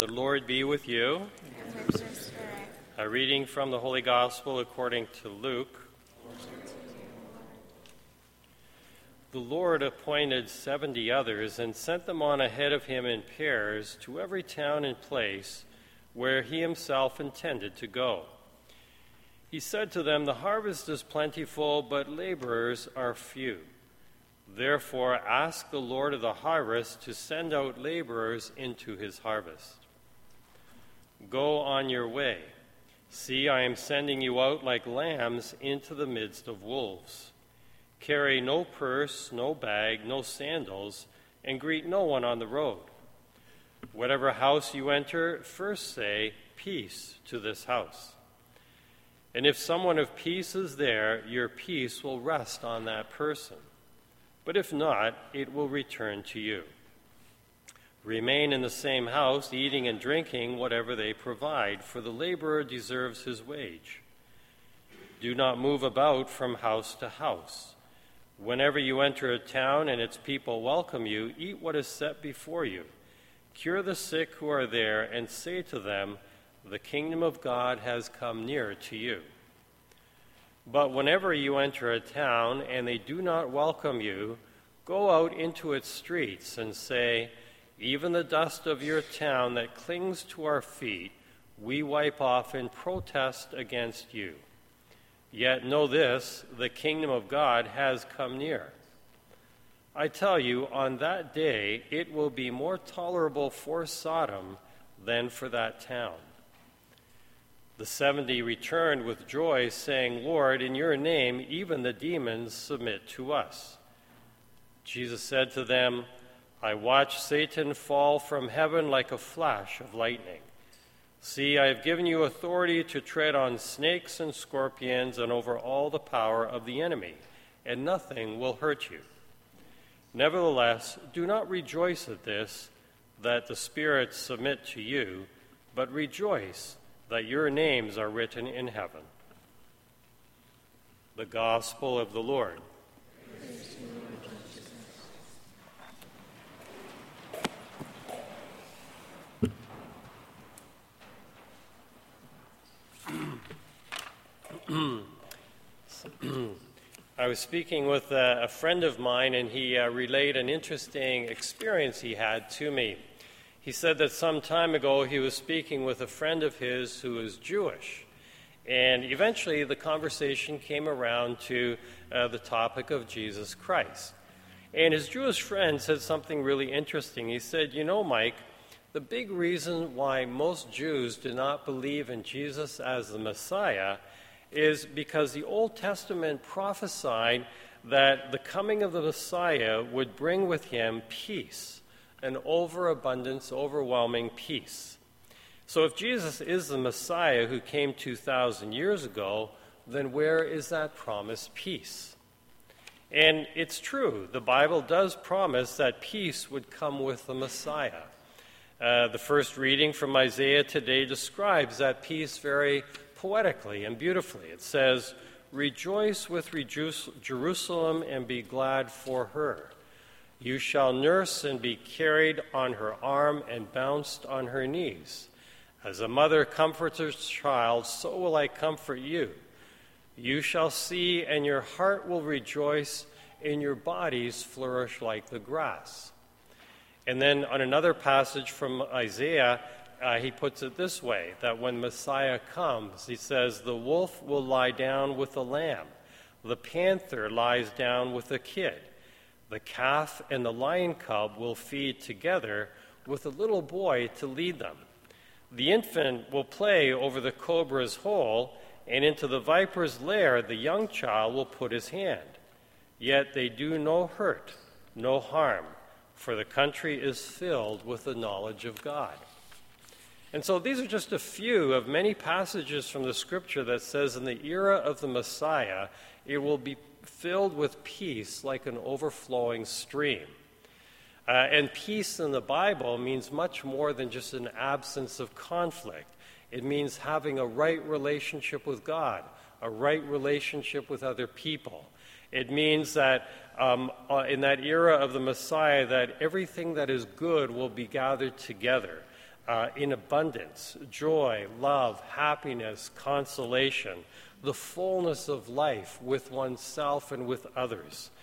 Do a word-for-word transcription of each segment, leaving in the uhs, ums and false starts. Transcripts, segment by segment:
The Lord be with you. And with your spirit. A reading from the Holy Gospel according to Luke. The Lord appointed seventy others and sent them on ahead of him in pairs to every town and place where he himself intended to go. He said to them, "The harvest is plentiful, but laborers are few. Therefore ask the Lord of the harvest to send out laborers into his harvest. Go on your way. See, I am sending you out like lambs into the midst of wolves. Carry no purse, no bag, no sandals, and greet no one on the road. Whatever house you enter, first say, 'Peace to this house.' And if someone of peace is there, your peace will rest on that person. But if not, it will return to you. Remain in the same house, eating and drinking whatever they provide, for the laborer deserves his wage. Do not move about from house to house. Whenever you enter a town and its people welcome you, eat what is set before you. Cure the sick who are there, and say to them, 'The kingdom of God has come near to you.' But whenever you enter a town and they do not welcome you, go out into its streets and say, 'Even the dust of your town that clings to our feet, we wipe off in protest against you. Yet know this, the kingdom of God has come near. I tell you, on that day it will be more tolerable for Sodom than for that town." The seventy returned with joy, saying, "Lord, in your name even the demons submit to us." Jesus said to them, "I watched Satan fall from heaven like a flash of lightning. See, I have given you authority to tread on snakes and scorpions and over all the power of the enemy, and nothing will hurt you. Nevertheless, do not rejoice at this, that the spirits submit to you, but rejoice that your names are written in heaven." The Gospel of the Lord. I was speaking with a, a friend of mine, and he uh, relayed an interesting experience he had to me. He said that some time ago he was speaking with a friend of his who was Jewish, and eventually the conversation came around to uh, the topic of Jesus Christ. And his Jewish friend said something really interesting. He said, "You know, Mike, the big reason why most Jews do not believe in Jesus as the Messiah is because the Old Testament prophesied that the coming of the Messiah would bring with him peace, an overabundance, overwhelming peace. So if Jesus is the Messiah who came two thousand years ago, then where is that promised peace?" And it's true, the Bible does promise that peace would come with the Messiah. Uh, the first reading from Isaiah today describes that peace very poetically and beautifully. It says, "Rejoice with Reju- Jerusalem and be glad for her. You shall nurse and be carried on her arm and bounced on her knees. As a mother comforts her child, so will I comfort you. You shall see, and your heart will rejoice, and your bodies flourish like the grass." And then on another passage from Isaiah, uh, he puts it this way, that when Messiah comes, he says, "The wolf will lie down with the lamb. The panther lies down with the kid. The calf and the lion cub will feed together with a little boy to lead them. The infant will play over the cobra's hole, and into the viper's lair the young child will put his hand. Yet they do no hurt, no harm, for the country is filled with the knowledge of God." And so these are just a few of many passages from the Scripture that says in the era of the Messiah, it will be filled with peace like an overflowing stream. Uh, and peace in the Bible means much more than just an absence of conflict. It means having a right relationship with God, a right relationship with other people. It means that um, in that era of the Messiah, that everything that is good will be gathered together, uh, in abundance, joy, love, happiness, consolation, the fullness of life with oneself and with others.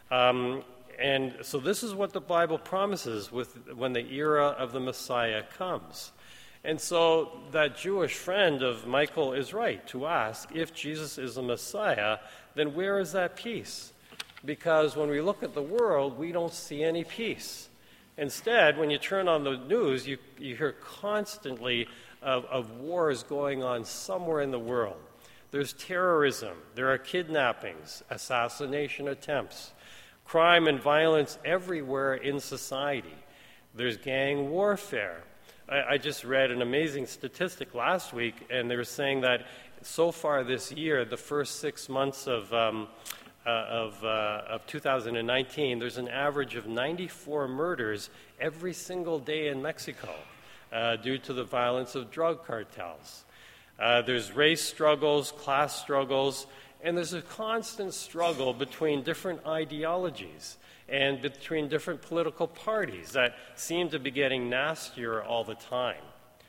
Um, and so this is what the Bible promises with when the era of the Messiah comes. And so that Jewish friend of Michael is right to ask, if Jesus is the Messiah, then where is that peace? Because when we look at the world, we don't see any peace. Instead, when you turn on the news, you, you hear constantly of, of wars going on somewhere in the world. There's terrorism, there are kidnappings, assassination attempts, crime and violence everywhere in society. There's gang warfare. I, I just read an amazing statistic last week, and they were saying that so far this year, the first six months of um, Uh, of, uh, of two thousand nineteen, there's an average of ninety-four murders every single day in Mexico uh, due to the violence of drug cartels. Uh, there's race struggles, class struggles, and there's a constant struggle between different ideologies and between different political parties that seem to be getting nastier all the time.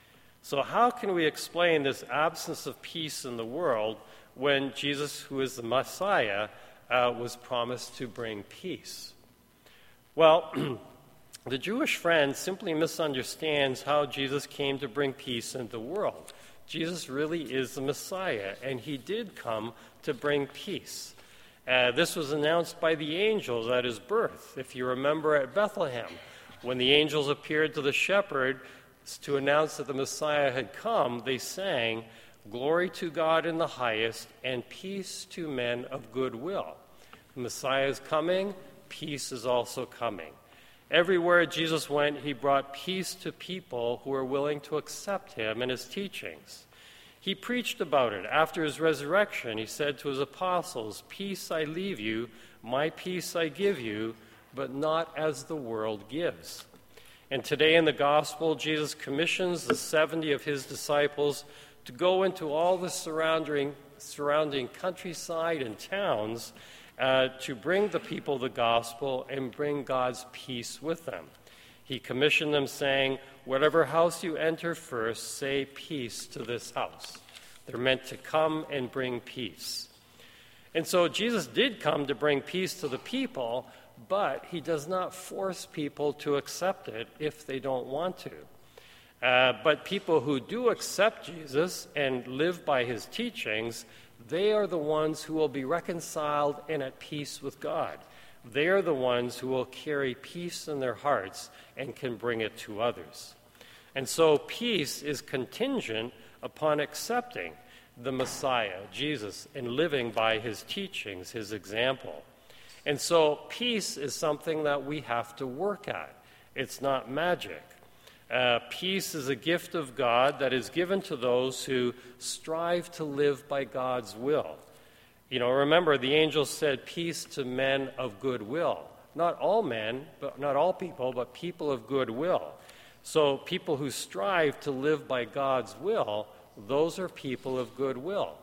So how can we explain this absence of peace in the world when Jesus, who is the Messiah, Uh, was promised to bring peace? Well, the Jewish friend simply misunderstands how Jesus came to bring peace into the world. Jesus really is the Messiah, and he did come to bring peace. Uh, this was announced by the angels at his birth. If you remember at Bethlehem, when the angels appeared to the shepherd to announce that the Messiah had come, they sang, "Glory to God in the highest, and peace to men of good will." The Messiah is coming, peace is also coming. Everywhere Jesus went, he brought peace to people who were willing to accept him and his teachings. He preached about it. After his resurrection, he said to his apostles, "Peace I leave you, my peace I give you, but not as the world gives." And today in the gospel, Jesus commissions the seventy of his disciples to go into all the surrounding, surrounding countryside and towns uh, to bring the people the gospel and bring God's peace with them. He commissioned them saying, "Whatever house you enter first, say peace to this house." They're meant to come and bring peace. And so Jesus did come to bring peace to the people, but he does not force people to accept it if they don't want to. Uh, but people who do accept Jesus and live by his teachings, they are the ones who will be reconciled and at peace with God. They are the ones who will carry peace in their hearts and can bring it to others. And so peace is contingent upon accepting the Messiah, Jesus, and living by his teachings, his example. And so peace is something that we have to work at. It's not magic. Uh, peace is a gift of God that is given to those who strive to live by God's will. You know, remember, the angel said peace to men of good will. Not all men, but not all people, but people of good will. So people who strive to live by God's will, those are people of good will.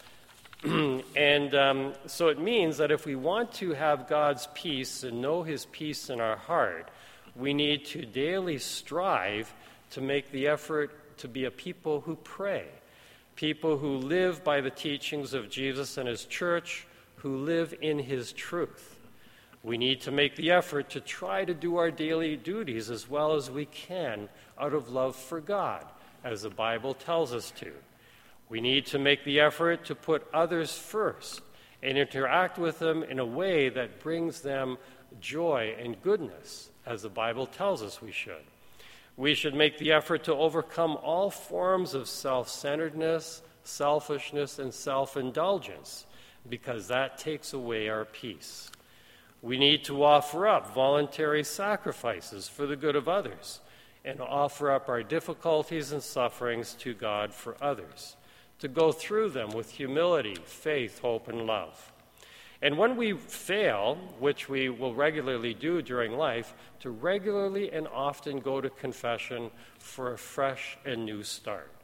and um, so it means that if we want to have God's peace and know his peace in our heart, we need to daily strive to make the effort to be a people who pray, people who live by the teachings of Jesus and his church, who live in his truth. We need to make the effort to try to do our daily duties as well as we can out of love for God, as the Bible tells us to. We need to make the effort to put others first and interact with them in a way that brings them joy and goodness, as the Bible tells us we should. We should make the effort to overcome all forms of self-centeredness, selfishness, and self-indulgence, because that takes away our peace. We need to offer up voluntary sacrifices for the good of others and offer up our difficulties and sufferings to God for others, to go through them with humility, faith, hope, and love. And when we fail, which we will regularly do during life, to regularly and often go to confession for a fresh and new start.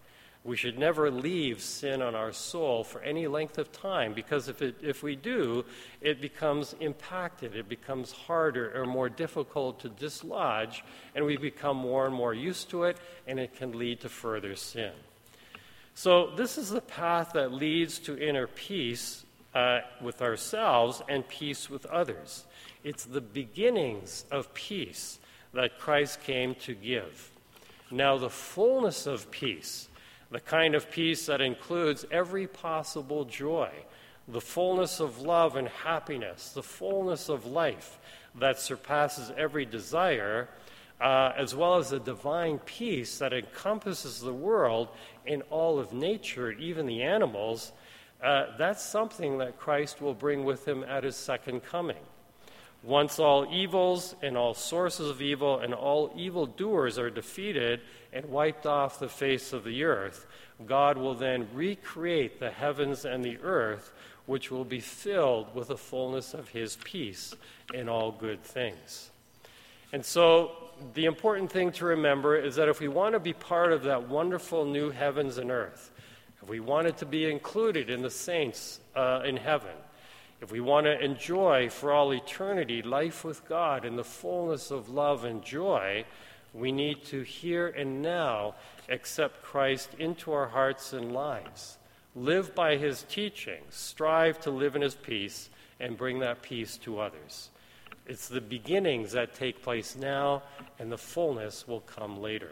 We should never leave sin on our soul for any length of time, because if, it, if we do, it becomes impacted. It becomes harder or more difficult to dislodge, and we become more and more used to it, and it can lead to further sin. So this is the path that leads to inner peace uh, with ourselves and peace with others. It's the beginnings of peace that Christ came to give. Now the fullness of peace, the kind of peace that includes every possible joy, the fullness of love and happiness, the fullness of life that surpasses every desire, uh, as well as the divine peace that encompasses the world in all of nature, even the animals, uh, that's something that Christ will bring with him at his second coming. Once all evils and all sources of evil and all evildoers are defeated and wiped off the face of the earth, God will then recreate the heavens and the earth, which will be filled with the fullness of his peace in all good things. And so the important thing to remember is that if we want to be part of that wonderful new heavens and earth, if we want it to be included in the saints uh, in heaven, if we want to enjoy for all eternity life with God in the fullness of love and joy, we need to here and now accept Christ into our hearts and lives, live by his teachings, strive to live in his peace, and bring that peace to others. It's the beginnings that take place now, and the fullness will come later.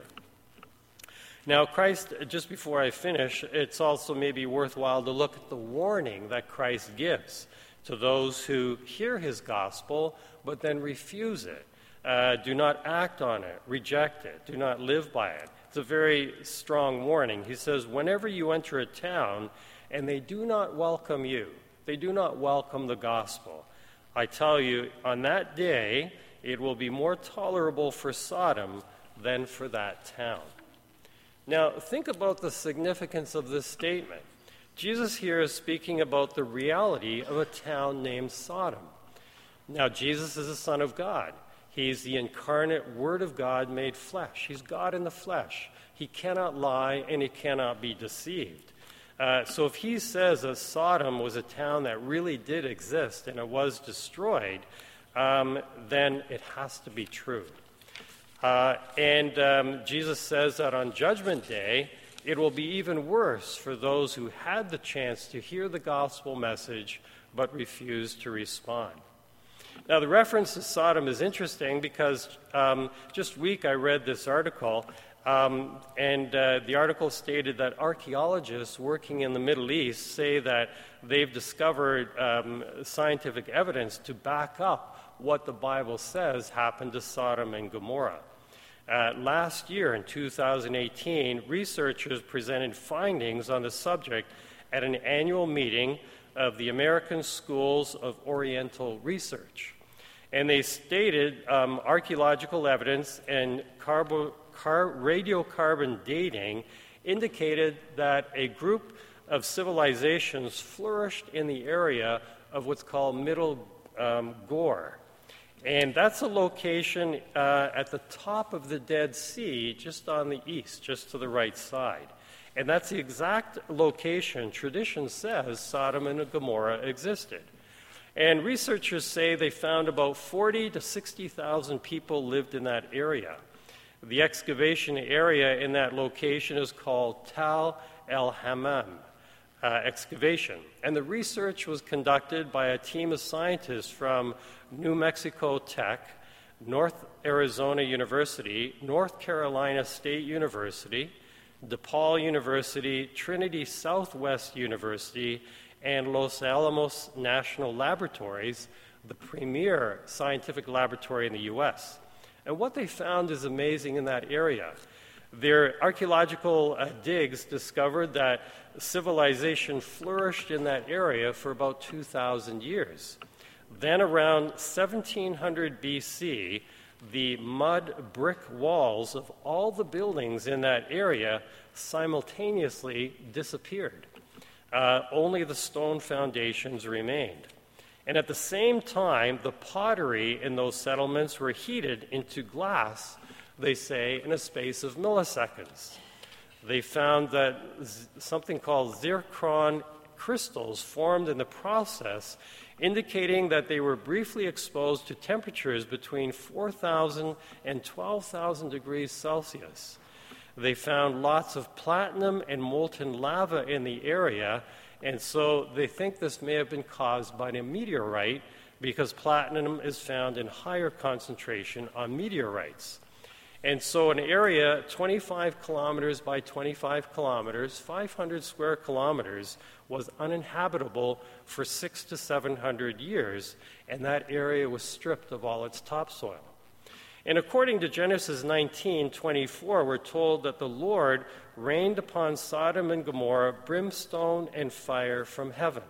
Now, Christ, just before I finish, it's also maybe worthwhile to look at the warning that Christ gives to those who hear his gospel but then refuse it, uh, do not act on it, reject it, do not live by it. It's a very strong warning. He says, whenever you enter a town and they do not welcome you, they do not welcome the gospel, I tell you, on that day it will be more tolerable for Sodom than for that town. Now, think about the significance of this statement. Jesus here is speaking about the reality of a town named Sodom. Now, Jesus is the Son of God. He's the incarnate Word of God made flesh. He's God in the flesh. He cannot lie and he cannot be deceived. Uh, so if he says that Sodom was a town that really did exist and it was destroyed, um, then it has to be true. Uh, and um, Jesus says that on Judgment Day, it will be even worse for those who had the chance to hear the gospel message but refused to respond. Now, the reference to Sodom is interesting because um, just week I read this article, um, and uh, the article stated that archaeologists working in the Middle East say that they've discovered um, scientific evidence to back up what the Bible says happened to Sodom and Gomorrah. Uh, last year, in two thousand eighteen, researchers presented findings on the subject at an annual meeting of the American Schools of Oriental Research. And they stated um, archaeological evidence and carbo, car, radiocarbon dating indicated that a group of civilizations flourished in the area of what's called Middle um, Gore. And that's a location uh, at the top of the Dead Sea, just on the east, just to the right side. And that's the exact location tradition says Sodom and Gomorrah existed. And researchers say they found about forty to sixty thousand people lived in that area. The excavation area in that location is called Tal el-Hammam uh, excavation. And the research was conducted by a team of scientists from New Mexico Tech, North Arizona University, North Carolina State University, DePaul University, Trinity Southwest University, and Los Alamos National Laboratories, the premier scientific laboratory in the U S. And what they found is amazing in that area. Their archaeological uh, digs discovered that civilization flourished in that area for about two thousand years. Then around seventeen hundred B C, the mud brick walls of all the buildings in that area simultaneously disappeared. Uh, only the stone foundations remained. And at the same time, the pottery in those settlements were heated into glass, they say, in a space of milliseconds. They found that z- something called zircon crystals formed in the process, indicating that they were briefly exposed to temperatures between four thousand and twelve thousand degrees Celsius. They found lots of platinum and molten lava in the area, and so they think this may have been caused by a meteorite, because platinum is found in higher concentration on meteorites. And so an area twenty-five kilometers by twenty-five kilometers, five hundred square kilometers, was uninhabitable for six to seven hundred years, and that area was stripped of all its topsoil. And according to Genesis nineteen twenty-four, we're told that the Lord rained upon Sodom and Gomorrah brimstone and fire from heaven.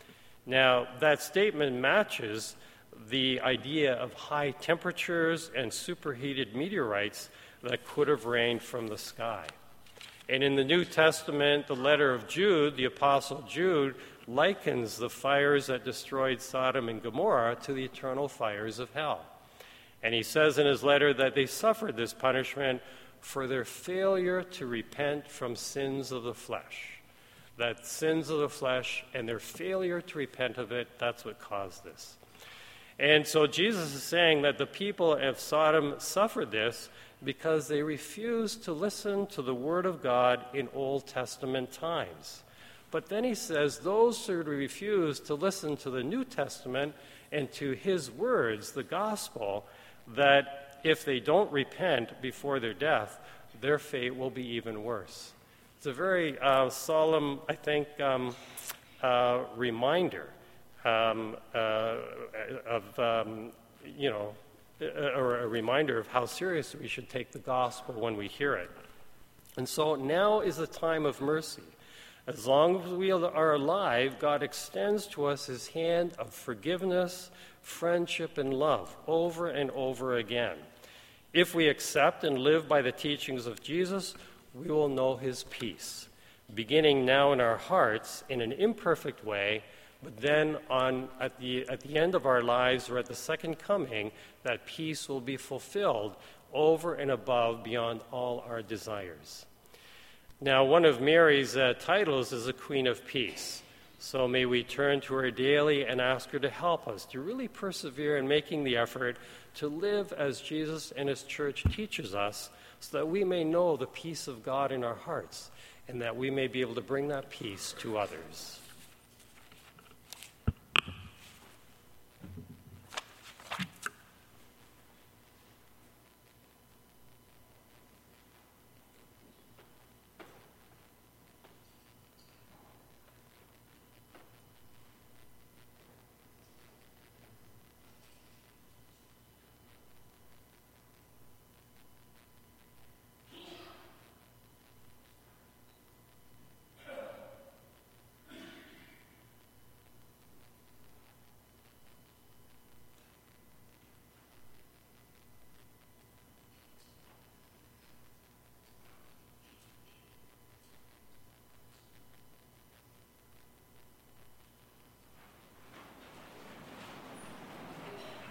Now, that statement matches the idea of high temperatures and superheated meteorites that could have rained from the sky. And in the New Testament, the letter of Jude, the Apostle Jude, likens the fires that destroyed Sodom and Gomorrah to the eternal fires of hell. And he says in his letter that they suffered this punishment for their failure to repent from sins of the flesh. That sins of the flesh and their failure to repent of it, that's what caused this. And so Jesus is saying that the people of Sodom suffered this because they refused to listen to the Word of God in Old Testament times. But then he says those who refuse to listen to the New Testament and to his words, the gospel, that if they don't repent before their death, their fate will be even worse. It's a very uh, solemn, I think, um, uh, reminder um, uh, of, um, you know, or a reminder of how serious we should take the gospel when we hear it. And so now is the time of mercy. As long as we are alive, God extends to us his hand of forgiveness, friendship, and love over and over again. If we accept and live by the teachings of Jesus, we will know his peace, beginning now in our hearts in an imperfect way, but then on at the at the end of our lives or at the second coming, that peace will be fulfilled over and above beyond all our desires. Now, one of Mary's uh, titles is the Queen of Peace. So may we turn to her daily and ask her to help us to really persevere in making the effort to live as Jesus and his church teaches us, so that we may know the peace of God in our hearts and that we may be able to bring that peace to others.